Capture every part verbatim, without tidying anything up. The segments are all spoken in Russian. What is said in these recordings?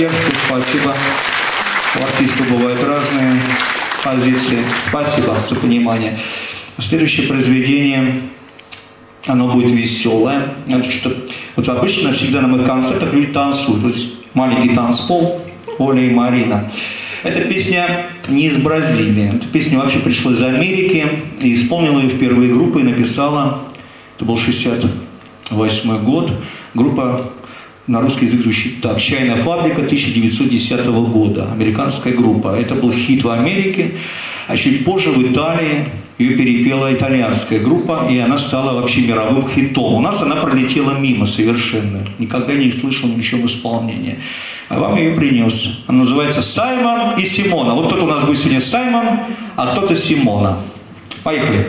поддержку, спасибо. У артистов бывают разные позиции. Спасибо за понимание. Следующее произведение, оно будет веселое. Вот обычно всегда на моих концертах люди танцуют. Вот здесь маленький танцпол, Оля и Марина. Эта песня не из Бразилии. Эта песня вообще пришла из Америки. И исполнила ее впервые группа и написала, это был шестьдесят восьмой год, группа на русский язык звучит так: «Чайная фабрика» тысяча девятьсот десятого года, американская группа. Это был хит в Америке, а чуть позже в Италии ее перепела итальянская группа, и она стала вообще мировым хитом. У нас она пролетела мимо совершенно, никогда не слышал ничего в исполнении. А вам ее принес. Она называется «Саймон и Симона». Вот тут у нас будет сегодня Саймон, а кто-то Симона. Поехали.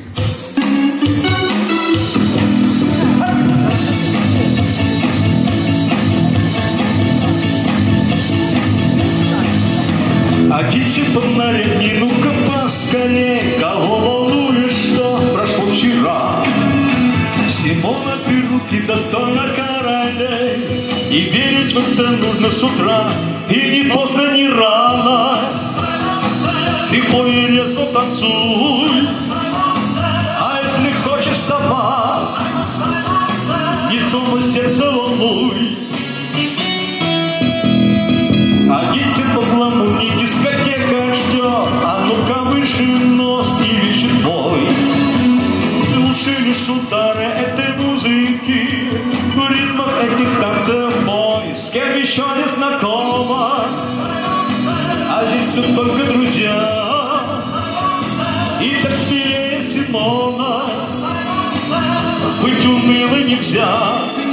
Один симпонарень, ну-ка поскорее, кого волнует, что прошло вчера. Симона, три руки достойно королей, и верить в это нужно с утра, и не поздно, не рано. Ты пой и резко танцуй, а если хочешь сама, не сумма сердце волнуй. Один симпон не дискотека ждет, а ну-ка выше нос и вечер твой. Слушай лишь удары этой музыки, в ритмах этих танцев бой. С кем еще не знакома, а здесь тут только друзья. И так смелее Симона, быть унылой нельзя.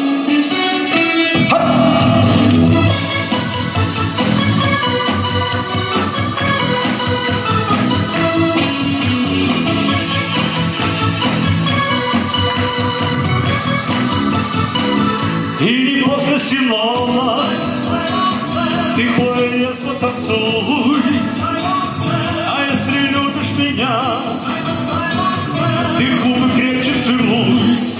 И не после Симона, ты пой резво танцуй, а если любишь меня, ты губы крепче целуй.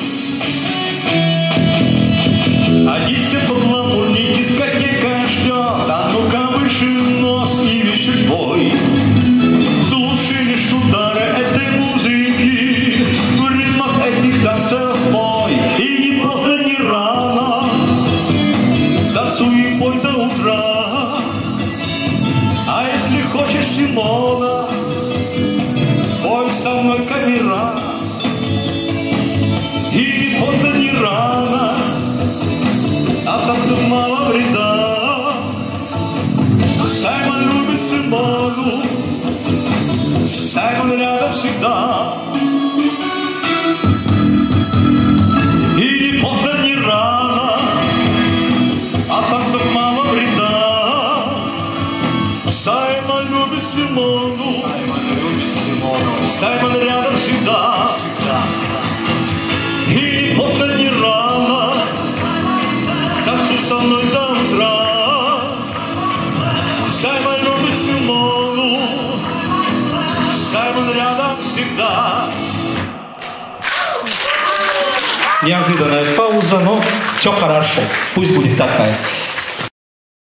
Один симпон не дискотека ждет, а ну-ка выше нос и вечер твой. Слушай лишь удары этой музыки, в ритмах этих танцев бой. И не просто не рано, танцуй и пой до утра. А если хочешь Симона, пой со мной камера. И не поздно, не рано, а танцев мало вреда. Саймон любит Симону, Саймон рядом всегда. И не поздно, не рано, а танцев мало вреда. Саймон любит Симону, Саймон рядом всегда. И не поздно, не рано, танцуй со мной до утра. Саймон любит Симону, Саймон рядом всегда. Неожиданная пауза, но все хорошо. Пусть будет такая.